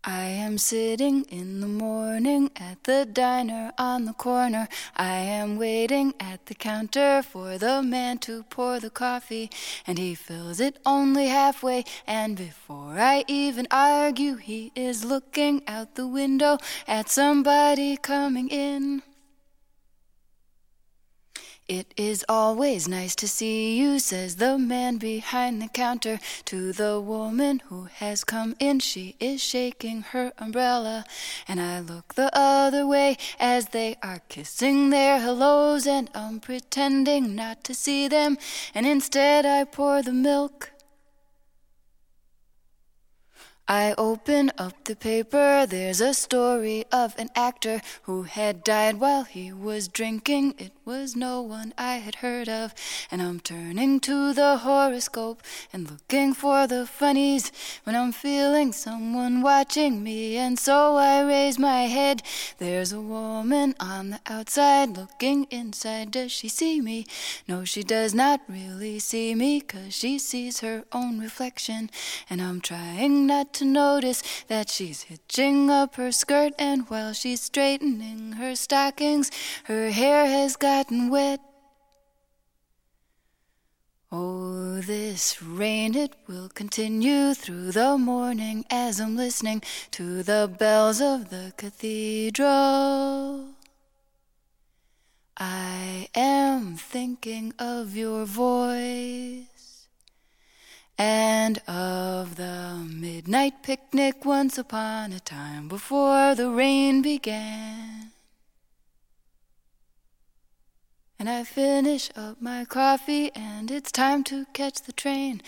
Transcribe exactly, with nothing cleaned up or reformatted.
I am sitting in the morning at the diner on the corner. I am waiting at the counter for the man to pour the coffee, and he fills it only halfway, and before I even argue, he is looking out the window at somebody coming in. It is always nice to see you, says the man behind the counter to the woman who has come in. She is shaking her umbrella, and I look the other way as they are kissing their hellos, and I'm pretending not to see them, and instead I pour the milk. I open up the paper, there's a story of an actor who had died while he was drinking. It was no one I had heard of, and I'm turning to the horoscope and looking for the funnies when I'm feeling someone watching me, and so I raise my head. There's a woman on the outside looking inside. Does she see me? No, she does not really see me, 'cause she sees her own reflection, and I'm trying not to to notice that she's hitching up her skirt, and while she's straightening her stockings, her hair has gotten wet. Oh, this rain, it will continue through the morning as I'm listening to the bells of the cathedral. I am thinking of your voice and of the midnight picnic once upon a time before the rain began. And I finish up my coffee and it's time to catch the train.